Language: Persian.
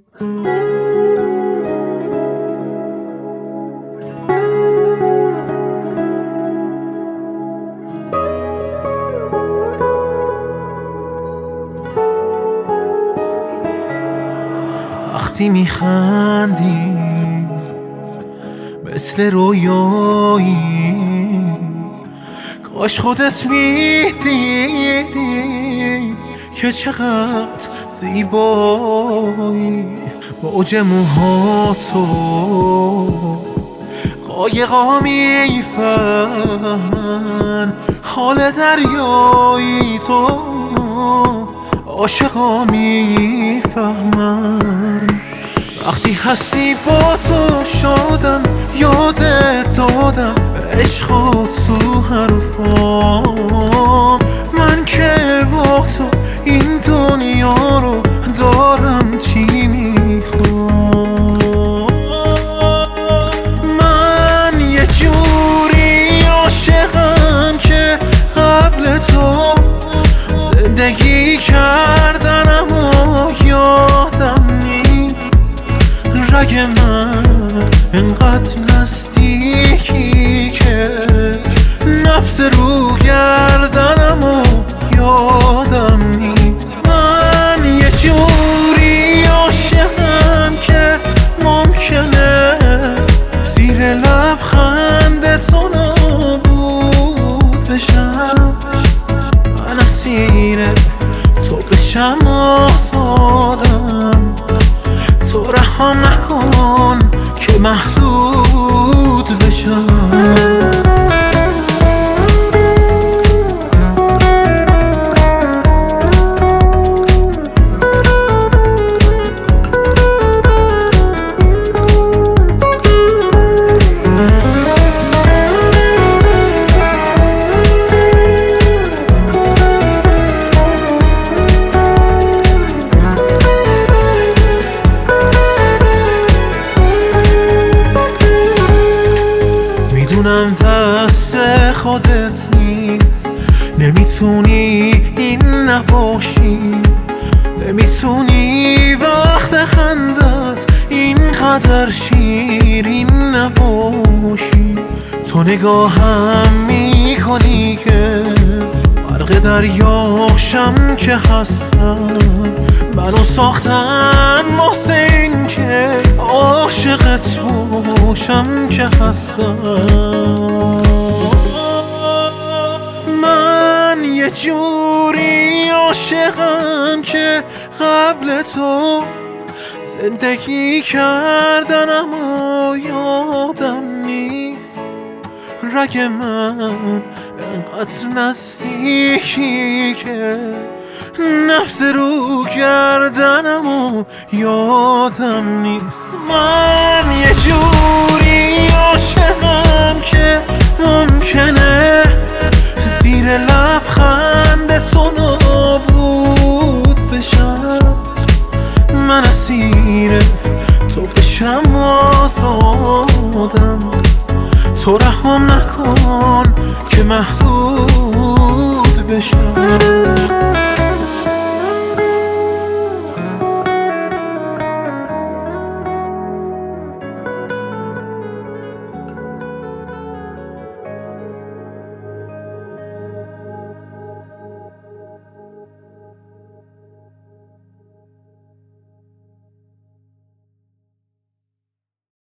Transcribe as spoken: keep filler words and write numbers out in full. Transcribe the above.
وقتی میخندی مثل رویایی، کاش خودت میدیدی که چقدر زیبایی. موج موهاتو قایقا میفهمن، حال دریایی تو عاشقا میفهمن. وقتی هستی با تو شادم، یادت دادم عشق تو حرفام. من که با تو این دنیا رو دارم چی میخوام. من یه جوری عاشقم که قبل تو زندگی کردن اما یادم نیست. رگ من انقدر نزدیکی که نفس رو گردنم و یادم نیست. من یه جوری عاشقم که ممکنه زیر لبخند تو نابود بشم. من اسیر تو بشم آزادم، تو رحم نکن که محدود بشم. میدونم دست خودت نیست، نمیتونی این نباشی، نمیتونی وقت خندت اینقدر شیرین نباشی. تو نگاهم میکنی که غرق دریاشم که هستم. منو ساختن واسه این که عاشقت باشم که هستم. من یه جوری عاشقم که قبل تو زندگی کردن اما یادم نیست. رگ من انقدر نزدیکی که نفس رو گردنم و یادم نیست. من یه جوری عاشقم که ممکنه زیر لبخند تو نابود بشم. من اسیر تو بشم آزادم، تو رحم نکن که محدود بشم.